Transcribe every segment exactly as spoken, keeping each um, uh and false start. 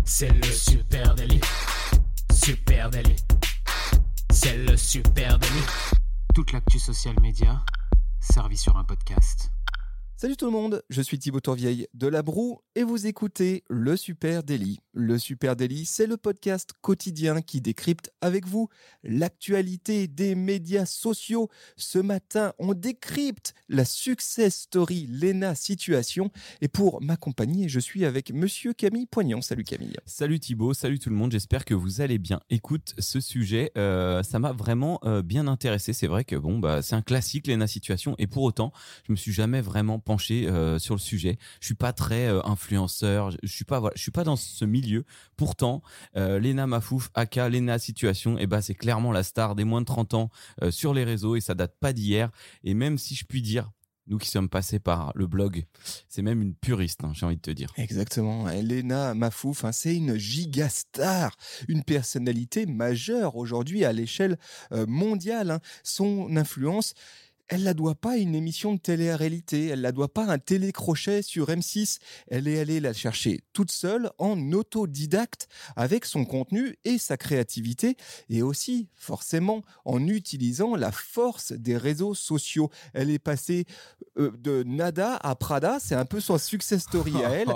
C'est le super délit. Super délit. C'est le super délit. Toute l'actu social média servie sur un podcast. Salut tout le monde, je suis Thibaut Tourvieille de La Broue et vous écoutez Le Super Daily. Le Super Daily, c'est le podcast quotidien qui décrypte avec vous l'actualité des médias sociaux. Ce matin, on décrypte la success story Léna Situation et pour m'accompagner, je suis avec Monsieur Camille Poignant. Salut Camille. Salut Thibaut, salut tout le monde, j'espère que vous allez bien. Écoute, ce sujet, euh, ça m'a vraiment euh, bien intéressé. C'est vrai que bon, bah, c'est un classique Léna Situation et pour autant, je me suis jamais vraiment penché euh, sur le sujet. Je suis pas très euh, influenceur, je, je suis pas voilà, je suis pas dans ce milieu. Pourtant, euh, Léna Mafouf, aka Léna Situation, et bah c'est clairement la star des moins de trente ans euh, sur les réseaux et ça date pas d'hier. Et même si je puis dire, nous qui sommes passés par le blog, c'est même une puriste, hein, j'ai envie de te dire. Exactement, Léna Mafouf, hein, c'est une gigastar, une personnalité majeure aujourd'hui à l'échelle euh, mondiale. Hein. Son influence, elle la doit pas à une émission de télé-réalité, elle la doit pas à un télécrochet sur M six. Elle est allée la chercher toute seule en autodidacte avec son contenu et sa créativité et aussi forcément en utilisant la force des réseaux sociaux. Elle est passée euh, de nada à Prada, c'est un peu son success story à elle.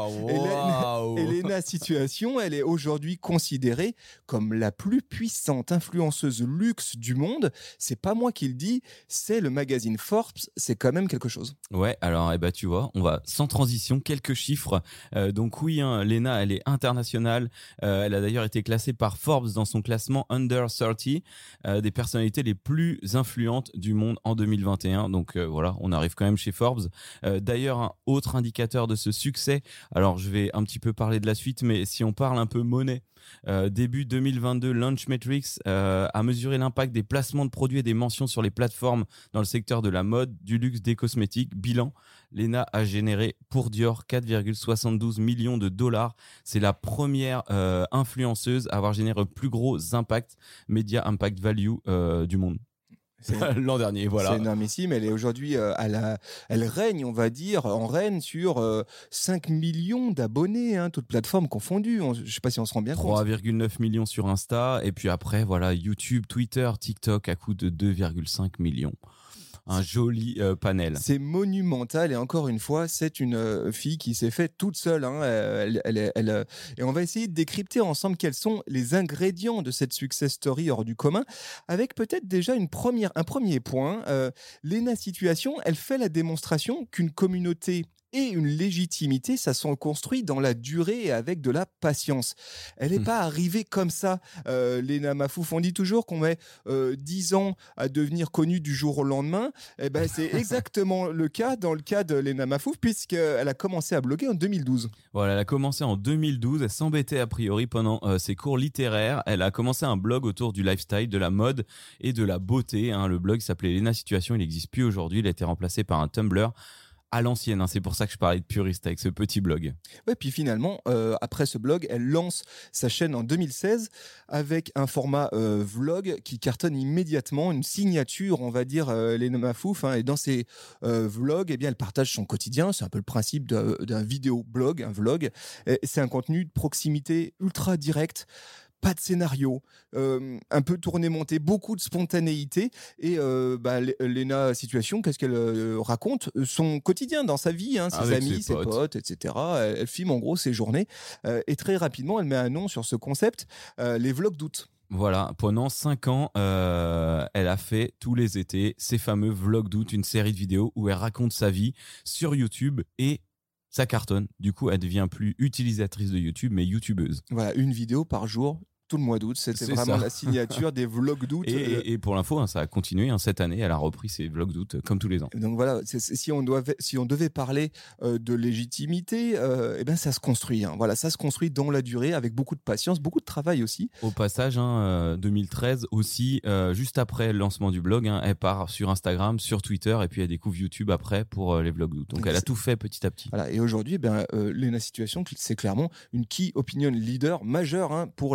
Wow. Léna Situation, elle est aujourd'hui considérée comme la plus puissante influenceuse luxe du monde. C'est pas moi qui le dis, c'est le magazine Forbes, c'est quand même quelque chose. Ouais, alors eh ben, tu vois, on va sans transition, quelques chiffres. Euh, donc oui, hein, Léna, elle est internationale. Euh, elle a d'ailleurs été classée par Forbes dans son classement Under trente euh, des personnalités les plus influentes du monde en deux mille vingt et un. Donc euh, voilà, on arrive quand même chez Forbes. Euh, d'ailleurs, un autre indicateur de ce succès, alors je vais un petit peu parler de la suite, mais si on parle un peu monnaie, Euh, début deux mille vingt-deux, Launchmetrics euh, a mesuré l'impact des placements de produits et des mentions sur les plateformes dans le secteur de la mode, du luxe, des cosmétiques. Bilan, Léna a généré pour Dior quatre virgule soixante-douze millions de dollars. C'est la première euh, influenceuse à avoir généré le plus gros impact, Media Impact Value euh, du monde. C'est, L'an dernier, voilà. C'est énormissime. Elle est aujourd'hui, euh, à la, elle règne, on va dire, en reine sur euh, cinq millions d'abonnés, hein, toutes plateformes confondues. On, je ne sais pas si on se rend bien compte. trois virgule neuf millions sur Insta. Et puis après, voilà, YouTube, Twitter, TikTok à coût de deux virgule cinq millions. Un joli euh, panel. C'est monumental et encore une fois, c'est une euh, fille qui s'est faite toute seule. Hein. Elle, elle, elle, elle, et on va essayer de décrypter ensemble quels sont les ingrédients de cette success story hors du commun, avec peut-être déjà une première, un premier point. Euh, Léna Situation, elle fait la démonstration qu'une communauté et une légitimité, ça se construit dans la durée et avec de la patience. Elle n'est mmh. pas arrivée comme ça, euh, Léna Mafouf. On dit toujours qu'on met euh, dix ans à devenir connue du jour au lendemain. Eh ben, c'est exactement le cas dans le cas de Léna Mafouf, puisqu'elle a commencé à bloguer en deux mille douze. Voilà, elle a commencé en deux mille douze. Elle s'embêtait a priori pendant euh, ses cours littéraires. Elle a commencé un blog autour du lifestyle, de la mode et de la beauté. Hein. Le blog s'appelait Léna Situation. Il n'existe plus aujourd'hui. Il a été remplacé par un Tumblr à l'ancienne, hein. C'est pour ça que je parlais de puriste avec ce petit blog. Ouais, puis finalement, euh, après ce blog, elle lance sa chaîne en deux mille seize avec un format euh, vlog qui cartonne immédiatement, une signature, on va dire, euh, Léna Mafouf. Hein, et dans ses euh, vlogs, eh bien, elle partage son quotidien. C'est un peu le principe de, d'un vidéo-blog, un vlog. Et c'est un contenu de proximité ultra direct. Pas de scénario, euh, un peu tourné monté, beaucoup de spontanéité et euh, bah, Léna Situation, qu'est-ce qu'elle euh, raconte son quotidien dans sa vie, hein, ses Avec amis, ses ses potes. potes, et cetera. Elle, elle filme en gros ses journées euh, et très rapidement elle met un nom sur ce concept, euh, les vlogs d'août. Voilà, pendant cinq ans, euh, elle a fait tous les étés ces fameux vlogs d'août, une série de vidéos où elle raconte sa vie sur YouTube et ça cartonne. Du coup, elle devient plus utilisatrice de YouTube, mais youtubeuse. Voilà, une vidéo par jour. Tout le mois d'août, c'était C'est vraiment ça. la signature des vlogs d'août. Et, et, et pour l'info, hein, ça a continué. Hein, cette année, elle a repris ses vlogs d'août euh, comme tous les ans. Donc voilà, c'est, c'est, si, on doit, si on devait parler euh, de légitimité, euh, eh ben ça se construit. Hein. Voilà, ça se construit dans la durée avec beaucoup de patience, beaucoup de travail aussi. Au passage, hein, euh, deux mille treize aussi, euh, juste après le lancement du blog, hein, elle part sur Instagram, sur Twitter et puis elle découvre YouTube après pour euh, les vlogs d'août. Donc, Donc elle a tout fait petit à petit. Voilà, et aujourd'hui, eh ben, euh, Léna Situation, c'est clairement une key opinion leader majeure, hein, pour la communauté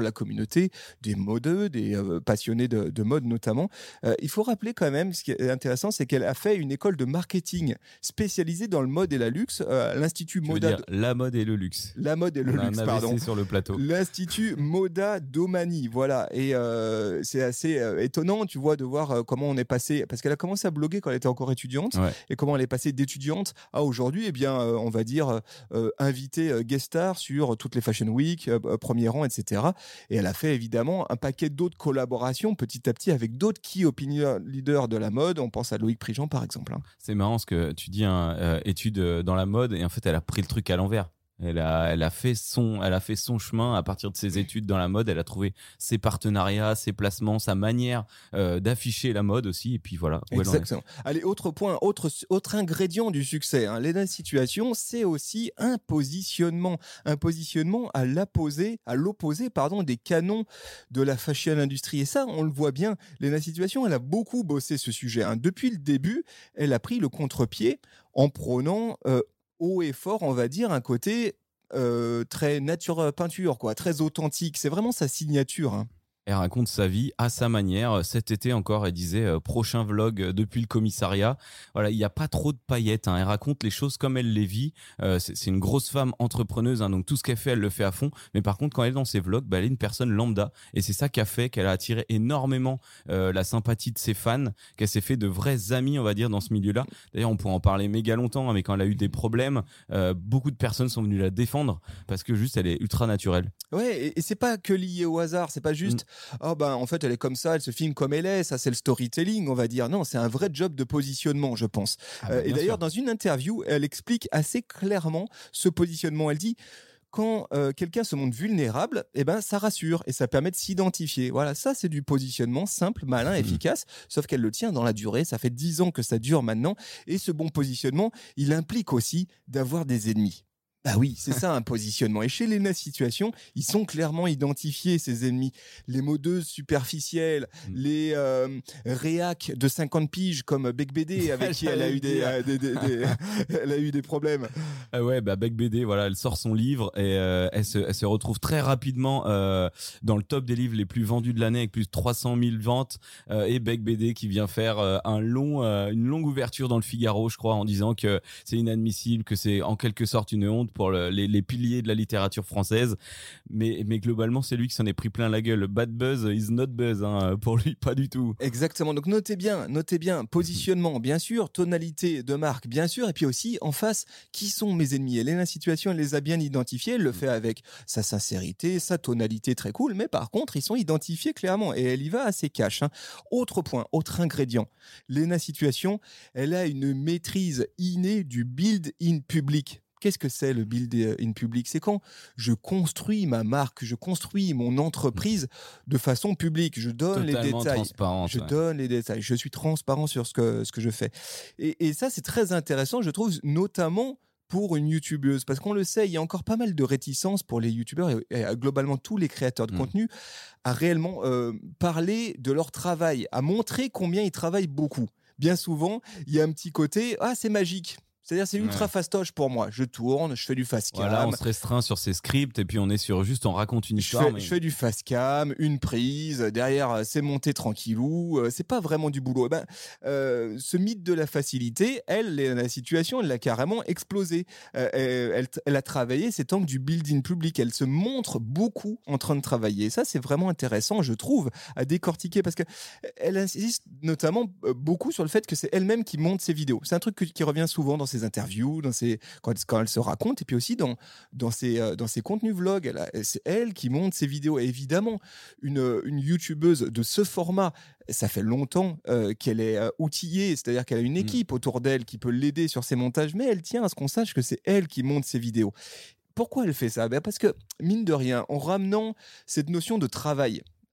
communauté, des modeux, des euh, passionnés de, de mode notamment. Euh, il faut rappeler quand même, ce qui est intéressant, c'est qu'elle a fait une école de marketing spécialisée dans le mode et la luxe, euh, à l'Institut Tu veux Moda. dire la mode et le luxe. La mode et le On a luxe, un A V C pardon. sur le plateau. L'Institut Moda Domani, voilà. Et euh, c'est assez euh, étonnant, tu vois, de voir euh, comment on est passé, parce qu'elle a commencé à bloguer quand elle était encore étudiante, Ouais. et comment elle est passée d'étudiante à aujourd'hui, eh bien, euh, on va dire, euh, invitée euh, guest star sur toutes les Fashion Week, euh, premier rang, et cetera. Et elle a fait évidemment un paquet d'autres collaborations petit à petit avec d'autres key opinion leaders de la mode. On pense à Loïc Prigent, par exemple. Hein. C'est marrant ce que tu dis, hein, euh, études euh, dans la mode, et en fait, elle a pris le truc à l'envers. Elle a, elle, a fait son, elle a fait son chemin à partir de ses études dans la mode. Elle a trouvé ses partenariats, ses placements, sa manière euh, d'afficher la mode aussi. Et puis voilà. Où Exactement. Allez, autre point, autre, autre ingrédient du succès. Hein. Léna Situation, c'est aussi un positionnement. Un positionnement à l'opposé, à l'opposé pardon, des canons de la fashion industry. Et ça, on le voit bien. Léna Situation, elle a beaucoup bossé ce sujet. Hein. Depuis le début, elle a pris le contre-pied en prônant euh, haut et fort, on va dire, un côté euh, très nature peinture, quoi, très authentique. C'est vraiment sa signature. Hein. Elle raconte sa vie à sa manière. Cet été encore, elle disait euh, prochain vlog depuis le commissariat. Voilà, il n'y a pas trop de paillettes. Hein. Elle raconte les choses comme elle les vit. Euh, c'est, c'est une grosse femme entrepreneuse, hein, donc tout ce qu'elle fait, elle le fait à fond. Mais par contre, quand elle est dans ses vlogs, bah, elle est une personne lambda. Et c'est ça qui a fait qu'elle a attiré énormément euh, la sympathie de ses fans, qu'elle s'est fait de vrais amis, on va dire, dans ce milieu-là. D'ailleurs, on pourrait en parler méga longtemps, hein, mais quand elle a eu des problèmes, euh, beaucoup de personnes sont venues la défendre parce que juste, elle est ultra naturelle. Ouais, et, et c'est pas que lié au hasard. C'est pas juste. Mm. Oh ben en fait elle est comme ça, elle se filme comme elle est, ça c'est le storytelling on va dire. Non, c'est un vrai job de positionnement je pense. Ah bah, euh, et d'ailleurs sûr. Dans une interview elle explique assez clairement ce positionnement. Elle dit quand euh, quelqu'un se montre vulnérable, eh ben ça rassure et ça permet de s'identifier. Voilà, ça c'est du positionnement simple, malin, mmh. efficace, sauf qu'elle le tient dans la durée. Ça fait dix ans que ça dure maintenant et ce bon positionnement il implique aussi d'avoir des ennemis. Bah oui, c'est ça un positionnement. Et chez Léna Situation, ils sont clairement identifiés, ces ennemis. Les modeuses superficielles, mmh. les euh, réacs de cinquante piges comme Bec B D avec qui elle a eu des, euh, des, des, des elle a eu des problèmes. Ah ouais, bah Bec B D, voilà, elle sort son livre et euh, elle, se, elle se retrouve très rapidement euh, dans le top des livres les plus vendus de l'année avec plus de trois cent mille ventes. Euh, et Bec B D qui vient faire euh, un long, euh, une longue ouverture dans le Figaro, je crois, en disant que c'est inadmissible, que c'est en quelque sorte une honte pour le, les, les piliers de la littérature française, mais, mais globalement c'est lui qui s'en est pris plein la gueule. Bad buzz is not buzz, hein, pour lui, pas du tout. Exactement, donc notez bien, notez bien, positionnement bien sûr, tonalité de marque bien sûr, et puis aussi en face, qui sont mes ennemis? Elle est dans la situation, elle les a bien identifiés, elle le fait avec sa sincérité, sa tonalité très cool, mais par contre ils sont identifiés clairement et elle y va assez cash. Hein. Autre point, autre ingrédient, Léna Situation, elle a une maîtrise innée du build in public. Qu'est-ce que c'est le build in public? C'est quand je construis ma marque, je construis mon entreprise de façon publique. Je donne Totalement les détails. Je ouais. donne les détails. Je suis transparent sur ce que, ce que je fais. Et, et ça, c'est très intéressant, je trouve, notamment pour une youtubeuse. Parce qu'on le sait, il y a encore pas mal de réticences pour les youtubeurs et, et globalement tous les créateurs de mmh. contenu à réellement euh, parler de leur travail, à montrer combien ils travaillent beaucoup. Bien souvent, il y a un petit côté « Ah, c'est magique ». C'est-à-dire, c'est ultra ouais. fastoche pour moi. Je tourne, je fais du fast cam. Voilà, on se restreint sur ses scripts et puis on est sur juste, on raconte une histoire. Je fais, mais... je fais du fast cam, une prise, derrière, c'est monté tranquillou. C'est pas vraiment du boulot. Ben, euh, ce mythe de la facilité, elle, la situation, elle l'a carrément explosé. Euh, elle, elle, elle a travaillé cet angle du building public. Elle se montre beaucoup en train de travailler. Ça, c'est vraiment intéressant, je trouve, à décortiquer parce qu'elle insiste notamment beaucoup sur le fait que c'est elle-même qui monte ses vidéos. C'est un truc qui revient souvent dans ses interviews, dans ses, quand, quand elle se raconte, et puis aussi dans, dans, ses, euh, dans ses contenus vlogs. Elle, c'est elle qui monte ses vidéos. Et évidemment, une, une youtubeuse de ce format, ça fait longtemps euh, qu'elle est euh, outillée, c'est-à-dire qu'elle a une équipe mmh. autour d'elle qui peut l'aider sur ses montages, mais elle tient à ce qu'on sache que c'est elle qui monte ses vidéos. Pourquoi elle fait ça? Ben parce que, mine de rien, en ramenant cette notion de travail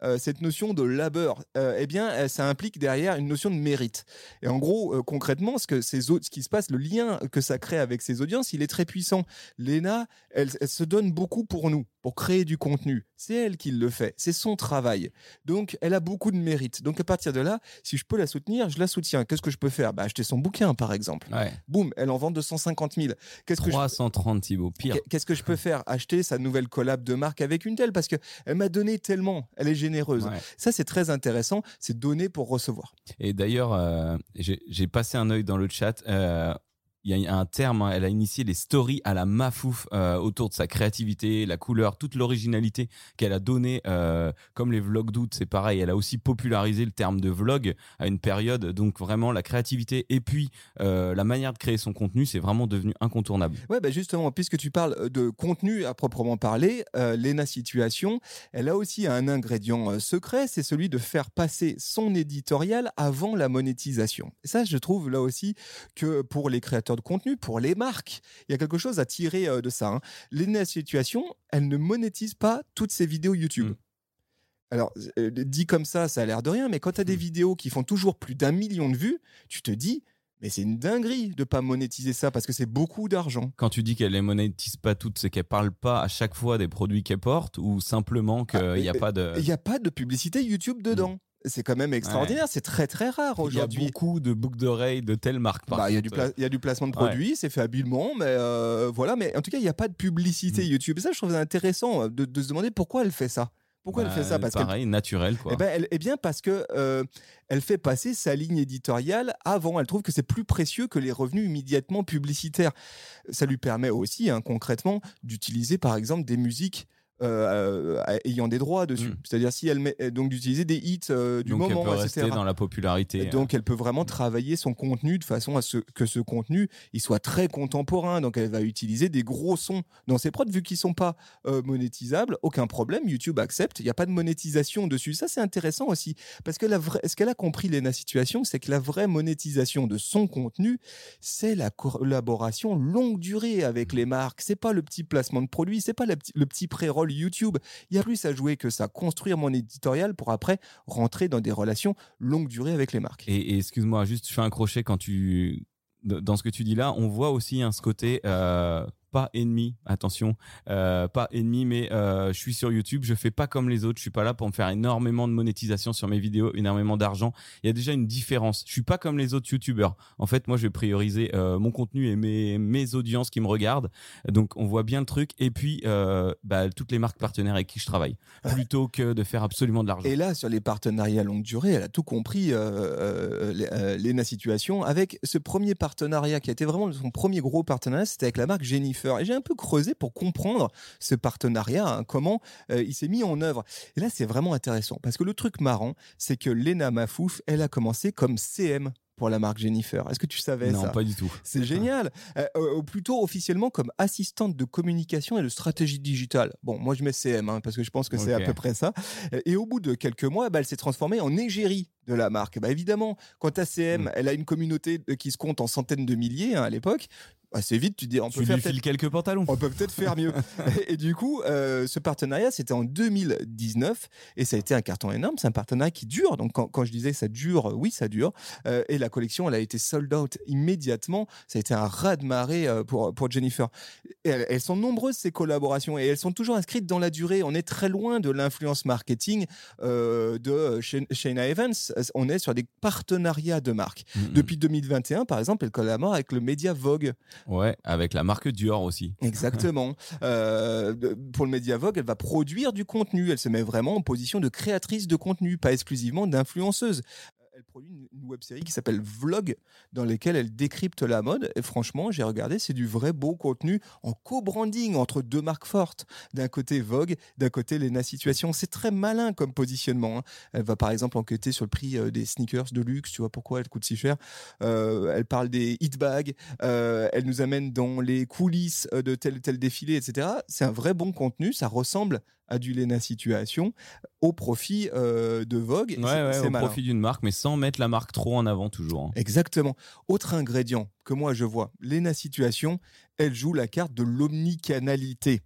euh, cette notion de labeur, euh, eh bien, euh, ça implique derrière une notion de mérite. Et en gros, euh, concrètement, ce, que ces autres, ce qui se passe, le lien que ça crée avec ses audiences, il est très puissant. Léna, elle, elle se donne beaucoup pour nous, pour créer du contenu. C'est elle qui le fait, c'est son travail. Donc, elle a beaucoup de mérite. Donc, à partir de là, si je peux la soutenir, je la soutiens. Qu'est-ce que je peux faire ? Bah, acheter son bouquin, par exemple. Ouais. Boum, elle en vend deux cent cinquante mille. Qu'est-ce que je... trois cent trente, Thibaut, pire. Qu'est-ce que je peux faire ? Acheter sa nouvelle collab de marque avec une telle, parce qu'elle m'a donné tellement, elle est généreuse. Ouais. Ça, c'est très intéressant, c'est donner pour recevoir. Et d'ailleurs, euh, j'ai, j'ai passé un œil dans le chat. Euh, il y a un terme, hein, elle a initié les stories à la Mafouf euh, autour de sa créativité, la couleur, toute l'originalité qu'elle a donnée. Euh, comme les vlogs d'août, c'est pareil. Elle a aussi popularisé le terme de vlog à une période. Donc vraiment, la créativité et puis euh, la manière de créer son contenu, c'est vraiment devenu incontournable. Ouais, bah justement, puisque tu parles de contenu à proprement parler, euh, Léna Situation, elle a aussi un ingrédient euh, secret, c'est celui de faire passer son éditorial avant la monétisation. Et ça, je trouve là aussi que pour les créateurs de contenu, pour les marques, il y a quelque chose à tirer euh, de ça. Hein. Léna Situation, elle ne monétise pas toutes ses vidéos YouTube. Mmh. Alors, euh, dit comme ça, ça a l'air de rien, mais quand tu as des mmh. vidéos qui font toujours plus d'un million de vues, tu te dis... Mais c'est une dinguerie de ne pas monétiser ça parce que c'est beaucoup d'argent. Quand tu dis qu'elle ne les monétise pas toutes, c'est qu'elle ne parle pas à chaque fois des produits qu'elle porte ou simplement qu'il n'y ah, a pas de... Il n'y a pas de publicité YouTube dedans. Mmh. C'est quand même extraordinaire, ouais. C'est très très rare aujourd'hui. Il y a beaucoup de boucles d'oreilles de telle marque. Bah, il y a du pla- il y a du placement de produits, ouais. C'est fait habilement, mais euh, voilà. Mais en tout cas, il n'y a pas de publicité mmh. YouTube. Et ça, je trouve ça intéressant de, de se demander pourquoi elle fait ça. Pourquoi bah, elle fait ça parce pareil, naturel quoi. Eh, ben, elle, eh bien parce que euh, elle fait passer sa ligne éditoriale avant. Elle trouve que c'est plus précieux que les revenus immédiatement publicitaires. Ça lui permet aussi, hein, concrètement, d'utiliser par exemple des musiques Euh, euh, ayant des droits dessus. Mmh. C'est-à-dire si elle met donc d'utiliser des hits euh, du donc moment, elle peut et cetera. Rester dans la popularité. Donc elle peut vraiment travailler son contenu de façon à ce que ce contenu il soit très contemporain. Donc elle va utiliser des gros sons dans ses prods vu qu'ils sont pas euh, monétisables. Aucun problème, YouTube accepte. Il y a pas de monétisation dessus. Ça c'est intéressant aussi parce que la vraie, ce qu'elle a compris Léna Situation, c'est que la vraie monétisation de son contenu, c'est la collaboration longue durée avec les marques. C'est pas le petit placement de produit, c'est pas le petit, le petit pré-roll YouTube. Il y a plus à jouer que ça. Construire mon éditorial pour après rentrer dans des relations longue durée avec les marques. Et, et excuse-moi, juste je fais un crochet quand tu dans ce que tu dis là, on voit aussi hein, ce côté euh, pas ennemi, attention, euh, pas ennemi, mais euh, je suis sur YouTube, je fais pas comme les autres, je suis pas là pour me faire énormément de monétisation sur mes vidéos, énormément d'argent. Il y a déjà une différence. Je suis pas comme les autres YouTubeurs. En fait, moi, je vais prioriser euh, mon contenu et mes mes audiences qui me regardent. Donc, on voit bien le truc. Et puis, euh, bah, toutes les marques partenaires avec qui je travaille, plutôt que de faire absolument de l'argent. Et là, sur les partenariats longue durée, elle a tout compris, euh, euh, euh, Léna Situation, avec ce premier partenariat qui a été vraiment son premier gros partenariat, c'était avec la marque Jennifer. Et j'ai un peu creusé pour comprendre ce partenariat, hein, comment euh, il s'est mis en œuvre. Et là, c'est vraiment intéressant parce que le truc marrant, c'est que Léna Mafouf, elle a commencé comme C M pour la marque Jennifer. Est-ce que tu savais non, ça ? Non, pas du tout. C'est génial. Euh, ou plutôt officiellement comme assistante de communication et de stratégie digitale. Bon, moi je mets C M hein, parce que je pense que okay. c'est à peu près ça. Et au bout de quelques mois, bah, elle s'est transformée en égérie de la marque. Bah, évidemment, quand ta C M, mmh. elle a une communauté qui se compte en centaines de milliers hein, à l'époque, assez vite, tu dis, on tu peut faire lui files quelques pantalons. On peut peut-être faire mieux. et, et du coup, euh, ce partenariat, c'était en deux mille dix-neuf et ça a été un carton énorme. C'est un partenariat qui dure. Donc, quand, quand je disais ça dure, oui, ça dure. Euh, et la collection, elle a été sold out immédiatement. Ça a été un raz-de-marée euh, pour, pour Jennifer. Et elles, elles sont nombreuses, ces collaborations, et elles sont toujours inscrites dans la durée. On est très loin de l'influence marketing euh, de Shayna Evans. On est sur des partenariats de marques. Mm-hmm. Depuis deux mille vingt et un, par exemple, elle collabore avec le média Vogue. Ouais, avec la marque Dior aussi. Exactement. euh, pour le média Vogue, elle va produire du contenu. Elle se met vraiment en position de créatrice de contenu, pas exclusivement d'influenceuse. Elle produit une web-série qui s'appelle Vlog, dans laquelle elle décrypte la mode. Et franchement, j'ai regardé, c'est du vrai beau contenu en co-branding entre deux marques fortes. D'un côté Vogue, d'un côté Léna Situation. C'est très malin comme positionnement. Hein. Elle va par exemple enquêter sur le prix euh, des sneakers de luxe. Tu vois pourquoi elles coûtent si cher. Euh, elle parle des hit bags. Euh, elle nous amène dans les coulisses de tel tel défilé, et cetera. C'est un vrai bon contenu. Ça ressemble à du Léna Situation au profit euh, de Vogue. Ouais, c'est, ouais, c'est au malin. Profit d'une marque, mais sans mettre la marque trop en avant toujours. Hein. Exactement. Autre ingrédient que moi je vois, Léna Situation, elle joue la carte de l'omnicanalité.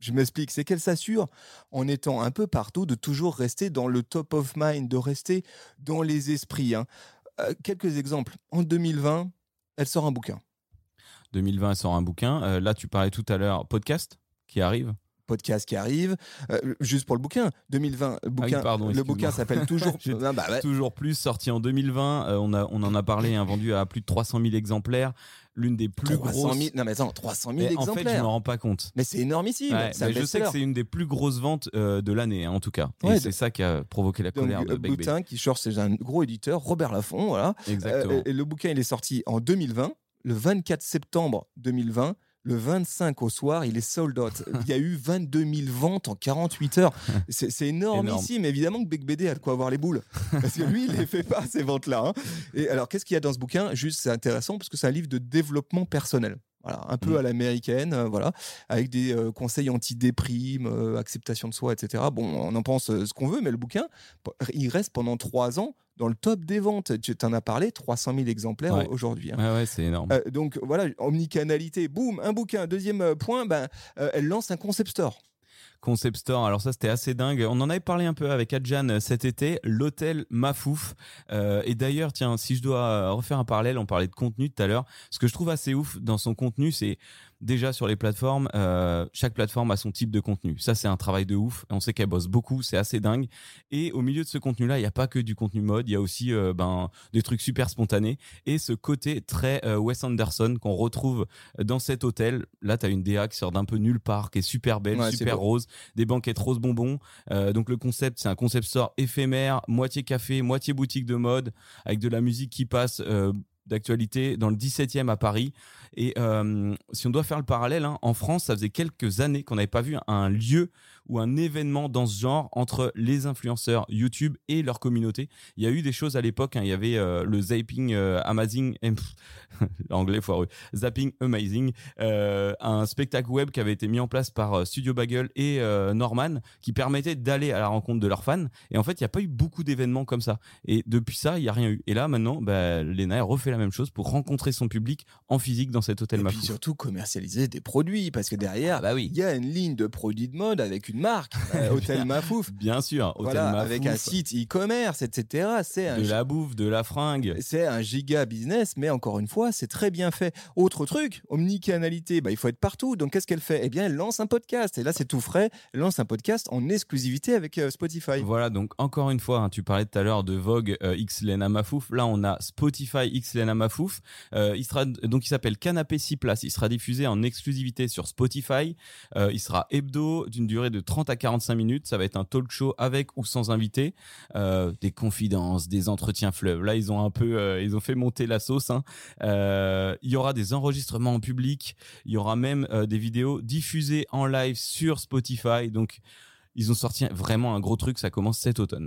Je m'explique, c'est qu'elle s'assure, en étant un peu partout, de toujours rester dans le top of mind, de rester dans les esprits. Hein. Euh, quelques exemples. En deux mille vingt, elle sort un bouquin. deux mille vingt, elle sort un bouquin. Euh, là, tu parlais tout à l'heure, podcast qui arrive. Podcast qui arrive, euh, juste pour le bouquin, deux mille vingt, le bouquin, ah oui, pardon, le bouquin s'appelle Toujours... ah bah ouais. Toujours plus, sorti en deux mille vingt, euh, on, a, on en a parlé, hein, vendu à plus de trois cent mille exemplaires, l'une des plus trois cent mille... grosses... Non mais attends, trois cent mille mais exemplaires. En fait, je me rends pas compte. Mais c'est énormissime. Ouais, c'est mais je sais que c'est une des plus grosses ventes euh, de l'année, hein, en tout cas. Ouais, et c'est ça qui a provoqué la donc, colère de Begbé. Boutin, qui sort, c'est un gros éditeur, Robert Laffont, voilà. Exactement. Euh, et le bouquin, il est sorti en deux mille vingt, le vingt-quatre septembre deux mille vingt. Le vingt-cinq au soir, il est sold out. Il y a eu vingt-deux mille ventes en quarante-huit heures. C'est, c'est énormissime. Énorme. Évidemment que Begbé a de quoi avoir les boules. Parce que lui, il ne les fait pas, ces ventes-là. Hein. Et alors, qu'est-ce qu'il y a dans ce bouquin ? Juste, c'est intéressant parce que c'est un livre de développement personnel. Voilà, un peu mmh. à l'américaine, euh, voilà, avec des euh, conseils anti-déprime, euh, acceptation de soi, et cetera. Bon, on en pense euh, ce qu'on veut, mais le bouquin, il reste pendant trois ans dans le top des ventes. Tu t'en as parlé, trois cent mille exemplaires ouais. aujourd'hui. Hein. Ouais, ouais, c'est énorme. Euh, donc voilà, omnicanalité, boum, un bouquin. Deuxième point, ben, euh, elle lance un concept store. Concept Store, alors ça c'était assez dingue. On en avait parlé un peu avec Adjan cet été, l'hôtel Mafouf. Euh, et d'ailleurs, tiens, si je dois refaire un parallèle, on parlait de contenu tout à l'heure. Ce que je trouve assez ouf dans son contenu, c'est déjà sur les plateformes, euh, chaque plateforme a son type de contenu. Ça, c'est un travail de ouf. On sait qu'elle bosse beaucoup, c'est assez dingue. Et au milieu de ce contenu-là, il n'y a pas que du contenu mode, il y a aussi euh, ben, des trucs super spontanés. Et ce côté très euh, Wes Anderson qu'on retrouve dans cet hôtel. Là, tu as une D A qui sort d'un peu nulle part, qui est super belle, ouais, super rose, des banquettes rose bonbons. Euh, donc le concept, c'est un concept store éphémère, moitié café, moitié boutique de mode, avec de la musique qui passe... Euh, d'actualité dans le dix-septième à Paris. Et euh, si on doit faire le parallèle, hein, en France, ça faisait quelques années qu'on n'avait pas vu un lieu ou un événement dans ce genre entre les influenceurs YouTube et leur communauté. Il y a eu des choses à l'époque, hein, il y avait euh, le Zapping euh, Amazing, l'anglais foireux, Zapping Amazing, euh, un spectacle web qui avait été mis en place par euh, Studio Bagel et euh, Norman, qui permettait d'aller à la rencontre de leurs fans. Et en fait, il n'y a pas eu beaucoup d'événements comme ça. Et depuis ça, il n'y a rien eu. Et là, maintenant, bah, Léna refait la même chose pour rencontrer son public en physique dans cet hôtel Mafouf. Et puis surtout commercialiser des produits, parce que derrière, ah bah oui. il y a une ligne de produits de mode avec une marque, euh, Hôtel Mafouf. Bien sûr, Hôtel voilà, Mafouf. Avec un site e-commerce, et cetera. C'est un de la bouffe, de la fringue. C'est un giga business, mais encore une fois, c'est très bien fait. Autre truc, omnicanalité, bah, il faut être partout. Donc qu'est-ce qu'elle fait ? Eh bien, elle lance un podcast. Et là, c'est tout frais. Elle lance un podcast en exclusivité avec euh, Spotify. Voilà, donc encore une fois, hein, tu parlais tout à l'heure de Vogue euh, X Léna Mafouf. Là, on a Spotify X Léna Mafouf. Euh, il sera donc il s'appelle Canapé six places. Il sera diffusé en exclusivité sur Spotify. Euh, il sera hebdo d'une durée de trente à quarante-cinq minutes. Ça va être un talk show avec ou sans invité, euh, des confidences, des entretiens fleuves. Là, ils ont un peu, euh, ils ont fait monter la sauce. Hein. Euh, il y aura des enregistrements en public. Il y aura même euh, des vidéos diffusées en live sur Spotify. Donc, ils ont sorti vraiment un gros truc. Ça commence cet automne.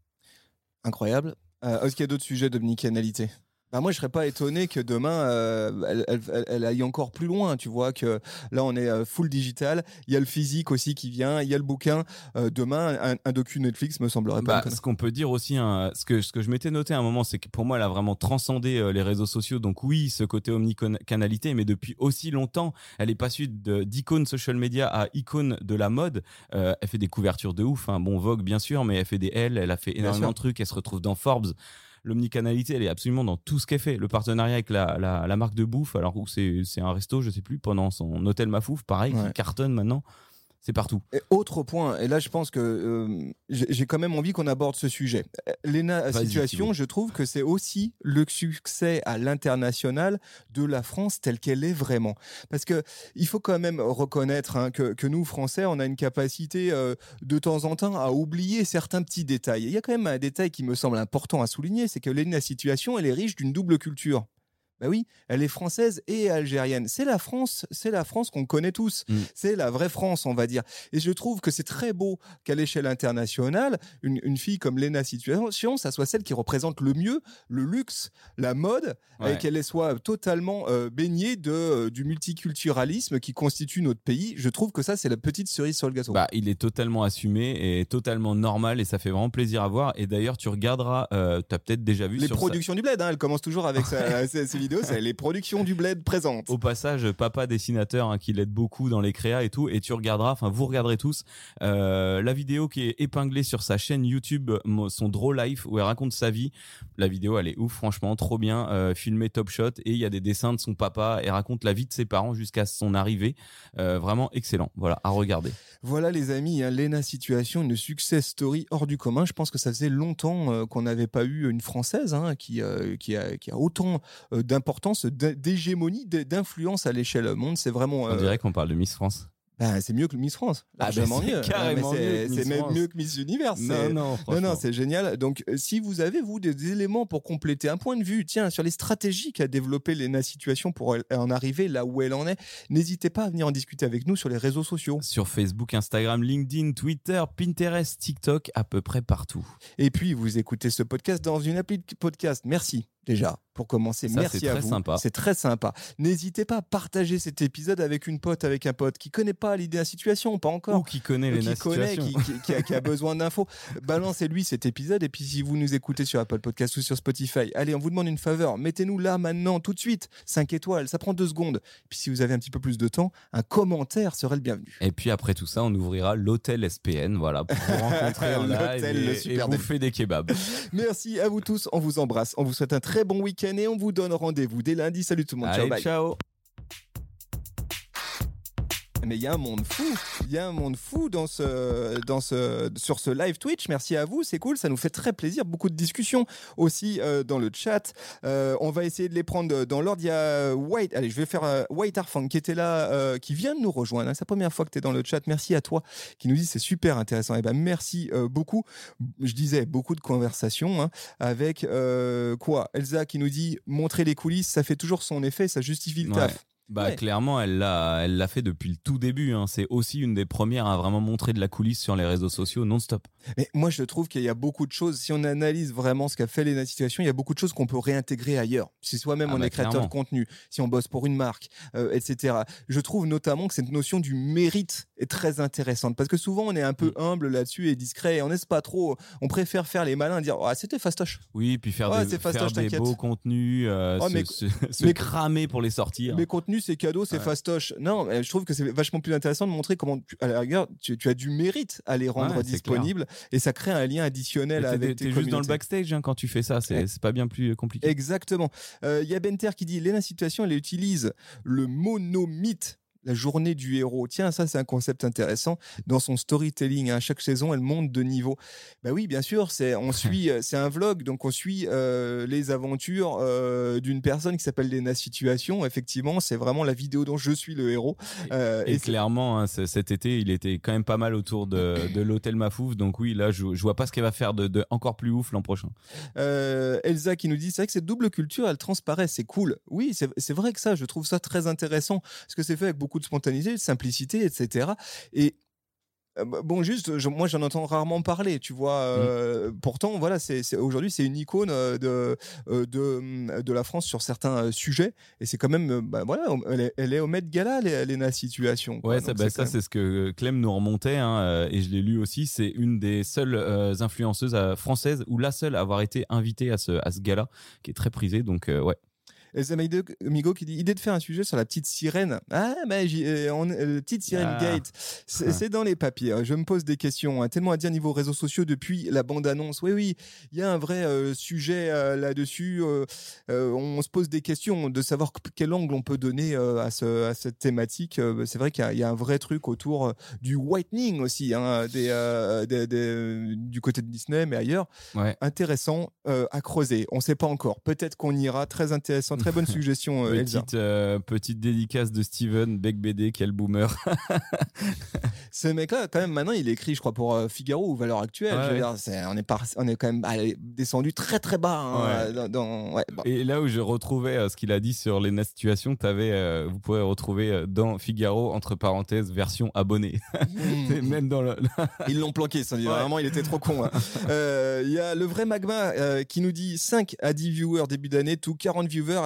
Incroyable. Euh, est-ce qu'il y a d'autres sujets d'omnicanalité ? Bah moi, je serais pas étonné que demain, euh, elle, elle, elle aille encore plus loin. Tu vois que là, on est euh, full digital. Il y a le physique aussi qui vient. Il y a le bouquin. Euh, demain, un, un docu Netflix me semblerait pas. Bah, ce qu'on peut dire aussi, hein, ce que ce que je m'étais noté à un moment, c'est que pour moi, elle a vraiment transcendé euh, les réseaux sociaux. Donc oui, ce côté omnicanalité, mais depuis aussi longtemps, elle est passée de, d'icône social media à icône de la mode. Euh, elle fait des couvertures de ouf. Hein. Bon, Vogue bien sûr, mais elle fait des L. Elle a fait énormément de trucs. Elle se retrouve dans Forbes. L'omnicanalité, elle est absolument dans tout ce qu'elle fait. Le partenariat avec la, la, la marque de bouffe, alors où c'est, c'est un resto, je sais plus, pendant son hôtel Mafouf, pareil, ouais. qui cartonne maintenant. C'est partout. Et autre point, et là je pense que euh, j'ai, j'ai quand même envie qu'on aborde ce sujet. Léna Vas-y, Situation, je trouve que c'est aussi le succès à l'international de la France telle qu'elle est vraiment. Parce que il faut quand même reconnaître hein, que, que nous, Français, on a une capacité euh, de temps en temps à oublier certains petits détails. Et il y a quand même un détail qui me semble important à souligner, c'est que Léna Situation, elle est riche d'une double culture. Ben oui, elle est française et algérienne. C'est la France, c'est la France qu'on connaît tous. Mmh. C'est la vraie France, on va dire. Et je trouve que c'est très beau qu'à l'échelle internationale, une, une fille comme Léna Situation, ça soit celle qui représente le mieux le luxe, la mode, ouais. et qu'elle soit totalement euh, baignée de, euh, du multiculturalisme qui constitue notre pays. Je trouve que ça, c'est la petite cerise sur le gâteau. Bah, il est totalement assumé et totalement normal et ça fait vraiment plaisir à voir. Et d'ailleurs, tu regarderas, euh, tu as peut-être déjà vu les sur productions sa... du bled. Hein, elle commence toujours avec sa, ses, ses vidéo, c'est les productions du Bled présentes. Au passage, papa dessinateur hein, qui l'aide beaucoup dans les créas et tout, et tu regarderas, enfin vous regarderez tous euh, la vidéo qui est épinglée sur sa chaîne YouTube, son Draw Life, où elle raconte sa vie. La vidéo, elle est ouf, franchement, trop bien, euh, filmé top shot, et il y a des dessins de son papa, et raconte la vie de ses parents jusqu'à son arrivée. Euh, vraiment excellent, voilà, à regarder. Voilà les amis, hein, Lena Situation, une success story hors du commun. Je pense que ça faisait longtemps euh, qu'on n'avait pas eu une Française hein, qui, euh, qui, a, qui a autant euh, d'importance, d'hégémonie, d'influence à l'échelle monde. C'est vraiment. Euh... On dirait qu'on parle de Miss France. Ben, c'est mieux que Miss France. Ah ben c'est mieux. carrément ah, c'est, mieux. C'est même France. mieux que Miss Univers. Non, non, non, non, c'est génial. Donc, si vous avez, vous, des éléments pour compléter un point de vue, tiens, sur les stratégies qu'a développé Lena Situation pour en arriver là où elle en est, n'hésitez pas à venir en discuter avec nous sur les réseaux sociaux. Sur Facebook, Instagram, LinkedIn, Twitter, Pinterest, TikTok, à peu près partout. Et puis, vous écoutez ce podcast dans une appli de podcast. Merci. Déjà, pour commencer, ça, merci c'est à très vous. Sympa. C'est très sympa. N'hésitez pas à partager cet épisode avec une pote, avec un pote qui connaît pas l'idée de la situation, pas encore. Ou qui connaît les qui connaît, qui, qui, qui, a, qui a besoin d'infos. Balancez-lui cet épisode. Et puis, si vous nous écoutez sur Apple Podcast ou sur Spotify, allez, on vous demande une faveur. Mettez-nous là, maintenant, tout de suite, cinq étoiles. Ça prend deux secondes. Et puis, si vous avez un petit peu plus de temps, un commentaire serait le bienvenu. Et puis, après tout ça, on ouvrira l'hôtel S P N, voilà, pour vous rencontrer en live et, et bouffer des kebabs. Merci à vous tous. On vous embrasse. On vous souhaite un très bon week-end et on vous donne rendez-vous dès lundi. Salut tout le monde. Allez, ciao, bye. Ciao. Mais il y a un monde fou, il y a un monde fou dans ce, dans ce, sur ce live Twitch. Merci à vous, c'est cool, ça nous fait très plaisir. Beaucoup de discussions aussi euh, dans le chat. Euh, on va essayer de les prendre dans l'ordre. Il y a White, allez, je vais faire euh, White Arfang qui était là, euh, qui vient de nous rejoindre. Hein. C'est la première fois que tu es dans le chat. Merci à toi qui nous dit c'est super intéressant. Et ben merci euh, beaucoup. Je disais beaucoup de conversations hein, avec euh, quoi Elsa qui nous dit montrer les coulisses, ça fait toujours son effet, ça justifie le ouais. taf. Bah ouais. Clairement, elle l'a, elle l'a fait depuis le tout début. Hein. C'est aussi une des premières à vraiment montrer de la coulisse sur les réseaux sociaux non-stop. Mais moi, je trouve qu'il y a beaucoup de choses. Si on analyse vraiment ce qu'a fait Lena Situation, il y a beaucoup de choses qu'on peut réintégrer ailleurs. Si soi-même ah on bah est créateur clairement. de contenu, si on bosse pour une marque, euh, et cetera. Je trouve notamment que cette notion du mérite est très intéressante parce que souvent on est un peu mmh. humble là-dessus et discret. Et on n'est pas trop. On préfère faire les malins, et dire ah, c'était fastoche. Oui, puis faire ouais, des, fastoche, faire des beaux contenus, euh, oh, se, mais, se, se mais, cramer pour les sortir. Mes contenus, c'est cadeau, c'est ouais. fastoche. Non, je trouve que c'est vachement plus intéressant de montrer comment, tu, à la rigueur, tu, tu as du mérite à les rendre ouais, disponibles et ça crée un lien additionnel mais avec t'es, tes t'es communautés. juste dans le backstage hein, quand tu fais ça, c'est, ouais. c'est pas bien plus compliqué. Exactement. Il euh, y a Benter qui dit Lena Situation, elle utilise le monomythe. La journée du héros. Tiens, ça, c'est un concept intéressant. Dans son storytelling, à hein, chaque saison, elle monte de niveau. Bah oui, bien sûr, c'est, on suit, c'est un vlog, donc on suit euh, les aventures euh, d'une personne qui s'appelle Lena Situation. Effectivement, c'est vraiment la vidéo dont je suis le héros. Euh, et, et clairement, hein, cet été, il était quand même pas mal autour de, de l'hôtel Mafouf. Donc oui, là, je, je vois pas ce qu'elle va faire de, de encore plus ouf l'an prochain. Euh, Elsa qui nous dit, c'est vrai que cette double culture, elle transparaît, c'est cool. Oui, c'est, c'est vrai que ça, je trouve ça très intéressant parce que c'est fait avec beaucoup de spontanéité, de simplicité, et cetera. Et bon, juste, je, moi, j'en entends rarement parler, tu vois. Euh, mmh. Pourtant, voilà, c'est, c'est, aujourd'hui, c'est une icône de, de, de la France sur certains sujets. Et c'est quand même, bah, voilà, elle est, elle est au Met Gala, Lena Situation. Quoi. Ouais, ça, bah, c'est, ça même... c'est ce que Clem nous remontait, hein, et je l'ai lu aussi. C'est une des seules euh, influenceuses euh, françaises, ou la seule à avoir été invitée à ce, à ce gala, qui est très prisé. Donc, euh, ouais. Elsa Migo qui dit idée de faire un sujet sur la petite sirène. Ah, mais euh, on, euh, petite sirène ah. Gate. C'est, c'est dans les papiers. Je me pose des questions. Hein, tellement à dire niveau réseaux sociaux depuis la bande-annonce. Oui, oui, il y a un vrai euh, sujet euh, là-dessus. Euh, euh, on se pose des questions de savoir quel angle on peut donner euh, à, ce, à cette thématique. Euh, c'est vrai qu'il y a, il y a un vrai truc autour euh, du whitening aussi, hein, des, euh, des, des, du côté de Disney, mais ailleurs. Ouais. Intéressant euh, à creuser. On ne sait pas encore. Peut-être qu'on ira. Très intéressant. Très bonne suggestion, euh, Elsa. Petite, euh, petite dédicace de Steven, Bec B D, quel boomer. Ce mec-là, quand même, maintenant, il écrit, je crois, pour euh, Figaro ou Valeurs Actuelles. Ouais, je veux dire, c'est, on, est par, on est quand même allez, descendu très, très bas. Hein, ouais. dans, dans, ouais, bon. Et là où je retrouvais euh, ce qu'il a dit sur Lena Situation, t'avais, euh, vous pourrez retrouver euh, dans Figaro, entre parenthèses, version abonné. Mmh. Même dans le... Ils l'ont planqué, ça dit. Ouais. Vraiment, il était trop con. Il hein. euh, y a le vrai Magma euh, qui nous dit cinq à dix viewers début d'année, tout quarante viewers à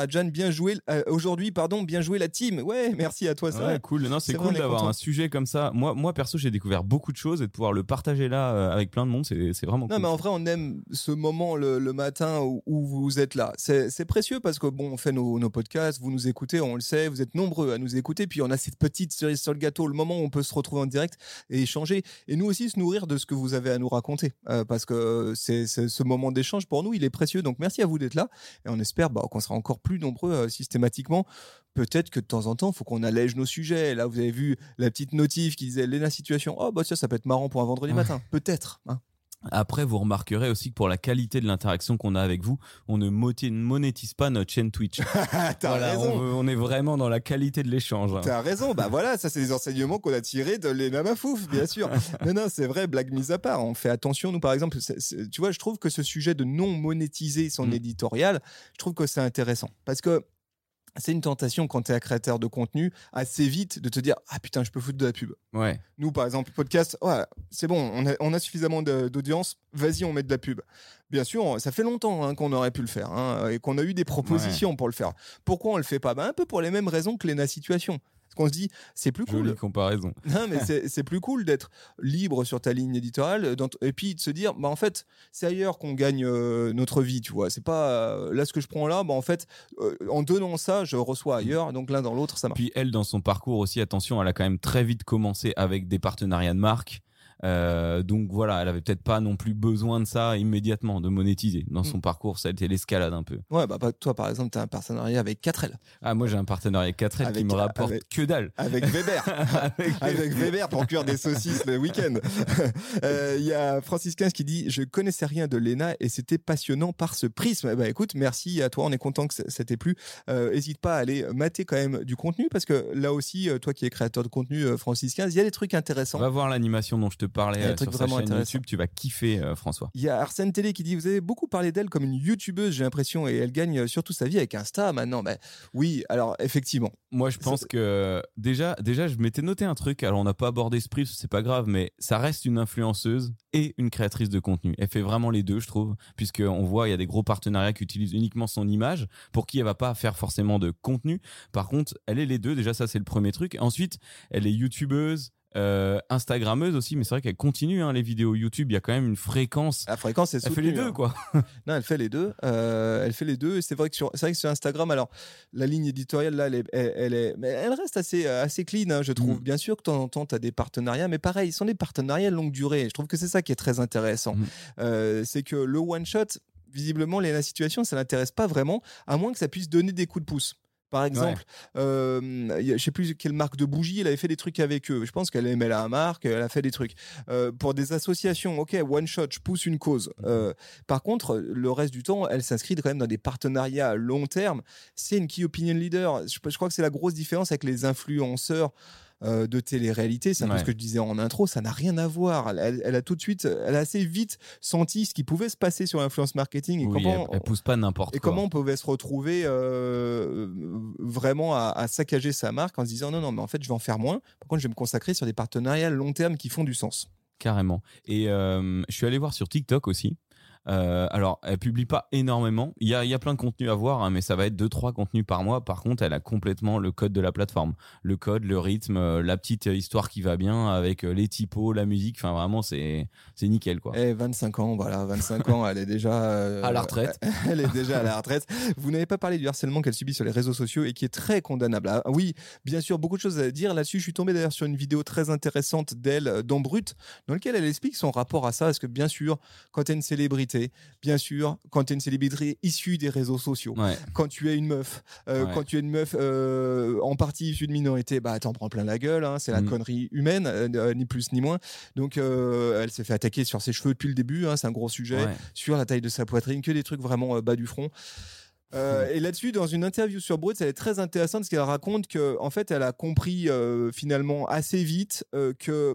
Rajan, bien joué euh, aujourd'hui, pardon, bien joué la team. Ouais, merci à toi. Ça. Ouais, cool. Non, c'est, c'est cool vrai, d'avoir content. un sujet comme ça. Moi, moi perso, j'ai découvert beaucoup de choses et de pouvoir le partager là euh, avec plein de monde, c'est, c'est vraiment Non, cool. mais en vrai, on aime ce moment le, le matin où, où vous êtes là. C'est, c'est précieux parce que bon, on fait nos, nos podcasts, vous nous écoutez, on le sait, vous êtes nombreux à nous écouter. Puis on a cette petite cerise sur le gâteau, le moment où on peut se retrouver en direct et échanger. Et nous aussi se nourrir de ce que vous avez à nous raconter. Euh, parce que c'est, c'est ce moment d'échange pour nous, il est précieux. Donc merci à vous d'être là. Et on espère bah, qu'on sera encore plus nombreux euh, systématiquement. Peut-être que de temps en temps, il faut qu'on allège nos sujets. Là, vous avez vu la petite notif qui disait Léna Situation. Oh, bah ça, ça peut être marrant pour un vendredi Ouais. matin. Peut-être. Hein. Après, vous remarquerez aussi que pour la qualité de l'interaction qu'on a avec vous, on ne moti- monétise pas notre chaîne Twitch. T'as Voilà, raison. On, veut- on est vraiment dans la qualité de l'échange. hein. T'as raison, bah voilà, ça c'est des enseignements qu'on a tirés de Léna Mafouf, bien sûr. non, non, c'est vrai, blague mise à part, on fait attention, nous par exemple, c'est, c'est, tu vois, je trouve que ce sujet de non monétiser son Mm. éditorial, je trouve que c'est intéressant, parce que c'est une tentation quand tu es un créateur de contenu, assez vite de te dire « Ah putain, je peux foutre de la pub ». Ouais. Nous, par exemple, podcast, ouais, c'est bon, on a, on a suffisamment de- d'audience, vas-y, on met de la pub. Bien sûr, ça fait longtemps hein, qu'on aurait pu le faire hein, et qu'on a eu des propositions pour le faire. Pourquoi on le fait pas bah, un peu pour les mêmes raisons que Léna Situation. Parce qu'on se dit, c'est plus cool. Jolie comparaison. Non, mais c'est, c'est plus cool d'être libre sur ta ligne éditoriale dans t- et puis de se dire, bah, en fait, c'est ailleurs qu'on gagne euh, notre vie, tu vois. C'est pas euh, là ce que je prends là, bah, en fait, euh, en donnant ça, je reçois ailleurs. Donc l'un dans l'autre, ça marche. Puis elle, dans son parcours aussi, attention, elle a quand même très vite commencé avec des partenariats de marque. Euh, donc voilà, elle avait peut-être pas non plus besoin de ça immédiatement, de monétiser. Dans son Mm. parcours, ça a été l'escalade un peu. Ouais, bah, bah, toi, par exemple, tu as un partenariat avec quatre L, Ah, moi j'ai un partenariat quatre L qui Avec- me rapporte avec- que dalle. avec Weber. Avec- Avec Weber pour cuire des saucisses le week-end. Euh, Il y a Francis quinze qui dit « Je connaissais rien de Léna et c'était passionnant par ce prisme. » Bah écoute, merci à toi, on est content que ça ça t'ait plu. Euh, Hésite pas à aller mater quand même du contenu parce que là aussi, euh, toi qui es créateur de contenu, euh, Francis quinze, il y a des trucs intéressants. Va voir l'animation dont je te parlais Il y a un euh, truc sur sa vraiment chaîne intéressant. YouTube, tu vas kiffer euh, François. Il y a Arsène Télé qui dit « Vous avez beaucoup parlé d'elle comme une youtubeuse, j'ai l'impression, et elle gagne surtout sa vie avec Insta maintenant. » Bah, oui, alors effectivement. Moi, je pense C'est- que déjà, déjà, je m'étais noté un truc. Alors, on n'a pas abordé ce prix, c'est pas grave, mais ça reste une influenceuse et une créatrice de contenu. Elle fait vraiment les deux, je trouve, puisqu'on voit il y a des gros partenariats qui utilisent uniquement son image, pour qui elle va pas faire forcément de contenu. Par contre, elle est les deux. Déjà, ça c'est le premier truc. Ensuite, elle est youtubeuse. Euh, Instagrammeuse aussi, mais c'est vrai qu'elle continue hein, les vidéos YouTube. Il y a quand même une fréquence. La fréquence est Elle fait soutenue, les deux, hein. quoi. Non, elle fait les deux. Euh, elle fait les deux. Et c'est vrai que sur, c'est vrai que sur Instagram, alors la ligne éditoriale là, elle est, elle, elle est, mais elle reste assez, euh, assez clean, hein, je trouve. Mm. Bien sûr que de temps en temps, tu as des partenariats, mais pareil, ils sont des partenariats de longue durée. Je trouve que c'est ça qui est très intéressant. Mm. Euh, c'est que le one shot, visiblement, les la situation, ça l'intéresse pas vraiment, à moins que ça puisse donner des coups de pouce. Par exemple, euh, y a- je sais plus quelle marque de bougies, elle avait fait des trucs avec eux. Je pense qu'elle aimait la marque, elle a fait des trucs. Euh, pour des associations, ok, one shot, je pousse une cause. Euh, par contre, le reste du temps, elle s'inscrit quand même dans des partenariats à long terme. C'est une key opinion leader. Je, je crois que c'est la grosse différence avec les influenceurs. Euh, de télé-réalité, c'est un peu Ouais. ce que je disais en intro, ça n'a rien à voir. Elle, elle- elle a tout de suite, elle a assez vite senti ce qui pouvait se passer sur l'influence marketing et Oui, comment elle, elle pousse pas n'importe et quoi. comment on pouvait se retrouver euh, vraiment à, à saccager sa marque en se disant non, non, mais en fait, je vais en faire moins. Par contre, je vais me consacrer sur des partenariats long terme qui font du sens. Carrément. Et euh, je suis allé voir sur TikTok aussi. Euh, alors, elle publie pas énormément. Il y a, il y a plein de contenus à voir, hein, mais ça va être deux trois contenus par mois. Par contre, elle a complètement le code de la plateforme. Le code, le rythme, euh, la petite histoire qui va bien avec euh, les typos, la musique. Enfin, vraiment, c'est, c'est nickel, quoi. Et vingt-cinq ans, voilà, vingt-cinq ans, elle est déjà euh, À la retraite. Elle est déjà à la retraite. Vous n'avez pas parlé du harcèlement qu'elle subit sur les réseaux sociaux et qui est très condamnable. Ah, oui, bien sûr, beaucoup de choses à dire là-dessus. Je suis tombé d'ailleurs sur une vidéo très intéressante d'elle, euh, dans Brut, dans laquelle elle explique son rapport à ça. Parce que bien sûr, quand tu es une célébrité, bien sûr, quand tu es une célébrité issue des réseaux sociaux, Ouais. quand tu es une meuf, euh, Ouais. quand tu es une meuf euh, en partie issue de minorité, bah t'en prends plein la gueule, hein, c'est la Mm. connerie humaine, euh, ni plus ni moins. Donc euh, elle s'est fait attaquer sur ses cheveux depuis le début, hein, c'est un gros sujet, Ouais. sur la taille de sa poitrine, que des trucs vraiment euh, bas du front. Euh, et là-dessus, dans une interview sur Brut, elle est très intéressante parce qu'elle raconte que, en fait, elle a compris euh, finalement assez vite euh, que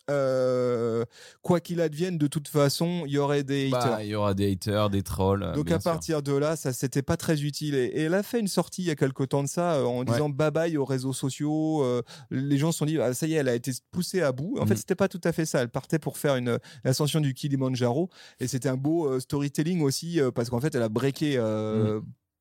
euh, quoi qu'il advienne, de toute façon, il y aurait des haters. Bah, il y aura des haters, des trolls. euh, Donc bien à sûr. partir de là, ça c'était pas très utile. Et, et elle a fait une sortie il y a quelque temps de ça euh, en disant bye bye aux réseaux sociaux. Euh, les gens se sont dit ah, ça y est, elle a été poussée à bout. En Mm. fait, c'était pas tout à fait ça. Elle partait pour faire une l'ascension du Kilimanjaro et c'était un beau euh, storytelling aussi euh, parce qu'en fait, elle a breaké. Euh,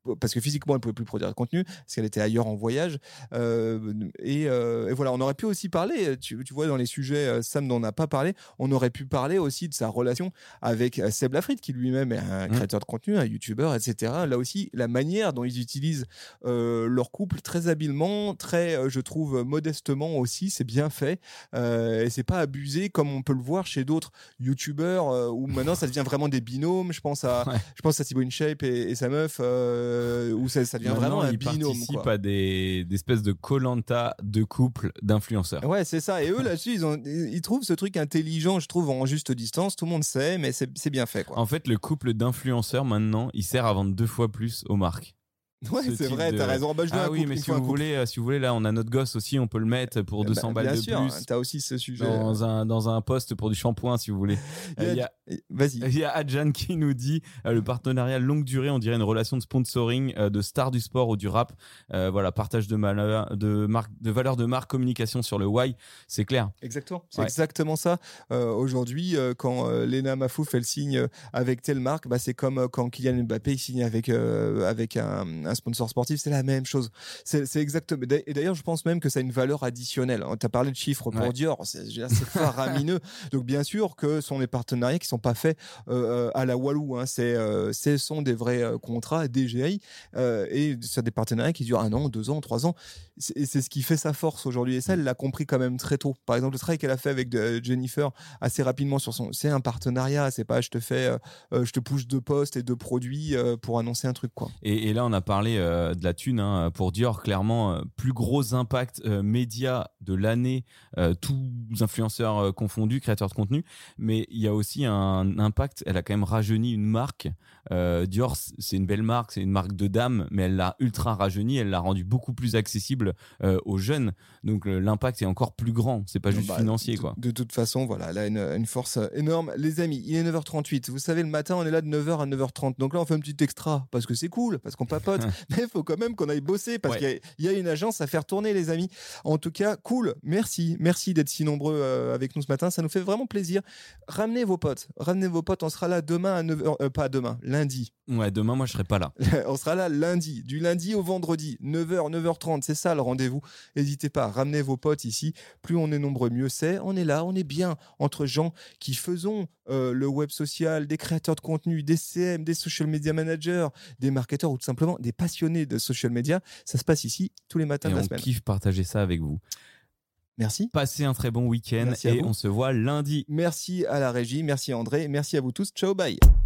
parce que physiquement elle pouvait plus produire de contenu parce qu'elle était ailleurs en voyage euh, et, euh, et voilà, on aurait pu aussi parler, tu, tu vois, dans les sujets Sam dont on n'a pas parlé, on aurait pu parler aussi de sa relation avec Seb Lafrite qui lui-même est un mmh. créateur de contenu, un youtubeur, etc. Là aussi, la manière dont ils utilisent euh, leur couple très habilement, très euh, je trouve modestement aussi, c'est bien fait euh, et c'est pas abusé comme on peut le voir chez d'autres youtubeurs euh, où maintenant ça devient vraiment des binômes. Je pense à ouais. je pense à Thibaut InShape et, et sa meuf euh, où ça, ça devient maintenant, vraiment un ils binôme. Ils participent quoi. à des, des espèces de Koh-Lanta de couple d'influenceurs. Ouais, c'est ça. Et eux là-dessus, ils, ont, ils trouvent ce truc intelligent, je trouve, en juste distance. Tout le monde sait, mais c'est, c'est bien fait. Quoi. En fait, le couple d'influenceurs maintenant, il sert à vendre deux fois plus aux marques. Ouais, Ce c'est vrai, de... t'as raison. Bah, je veux ah un oui, couple, mais il si faut vous un voulez, euh, si vous voulez, là, on a notre gosse aussi, on peut le mettre pour deux cents bah, balles de sûr, plus. T'as aussi ce sujet dans un dans un poste pour du shampoing, si vous voulez. Il y a, il y a... Vas-y. Il y a Adjan qui nous dit euh, le partenariat longue durée, on dirait une relation de sponsoring euh, de stars du sport ou du rap. Euh, voilà, partage de malheur, de marque, de valeur de marque, communication sur le why, c'est clair. Exactement. C'est ouais. exactement ça. Euh, aujourd'hui, euh, quand euh, Lena Mafouf elle signe avec telle marque, bah c'est comme euh, quand Kylian Mbappé il signe avec euh, avec un, un sponsor sportif, c'est la même chose. C'est, c'est exactement. Et d'ailleurs, je pense même que ça a une valeur additionnelle. Tu as parlé de chiffres pour ouais. Dior, c'est, c'est faramineux. Donc bien sûr que ce sont des partenariats qui sont pas faits euh, à la Walou. Hein. C'est, euh, ce sont des vrais euh, contrats D G I euh, et c'est des partenariats qui durent un an, deux ans, trois ans. C'est, c'est ce qui fait sa force aujourd'hui. Et ça, elle l'a compris quand même très tôt. Par exemple, le travail qu'elle a fait avec de, Jennifer assez rapidement sur son, c'est un partenariat. C'est pas je te fais, euh, je te pousse deux postes et deux produits euh, pour annoncer un truc quoi. Et, et là, on a parlé euh, de la thune hein, pour Dior. Clairement, euh, plus gros impact euh, média de l'année, euh, tous influenceurs euh, confondus, créateurs de contenu. Mais il y a aussi un impact. Elle a quand même rajeuni une marque. Euh, Dior, c'est une belle marque, c'est une marque de dame, mais elle l'a ultra rajeuni. Elle l'a rendu beaucoup plus accessible euh, aux jeunes. Donc euh, l'impact est encore plus grand. C'est pas juste bah, financier, de, quoi. De toute façon, voilà, elle a une, une force énorme. Les amis, il est neuf heures trente-huit. Vous savez, le matin, on est là de neuf heures à neuf heures trente. Donc là, on fait un petit extra parce que c'est cool, parce qu'on papote. Mais il faut quand même qu'on aille bosser parce ouais. qu'il y a, y a une agence à faire tourner, les amis. En tout cas, cool. Merci. Merci d'être si nombreux euh, avec nous ce matin. Ça nous fait vraiment plaisir. Ramenez vos potes. Ramenez vos potes. On sera là demain à neuf heures. Euh, pas demain, lundi. Ouais, demain, moi, je serai pas là. On sera là lundi. Du lundi au vendredi. neuf heures, neuf heures trente. C'est ça le rendez-vous. N'hésitez pas. Ramenez vos potes ici. Plus on est nombreux, mieux c'est. On est là. On est bien entre gens qui faisons euh, le web social, des créateurs de contenu, des C M, des social media managers, des marketeurs ou tout simplement des passionnés de social media. Ça se passe ici tous les matins et de la on semaine. On kiffe partager ça avec vous. Merci. Passez un très bon week-end et on se voit lundi. Merci à la régie, merci André, merci à vous tous. Ciao, bye.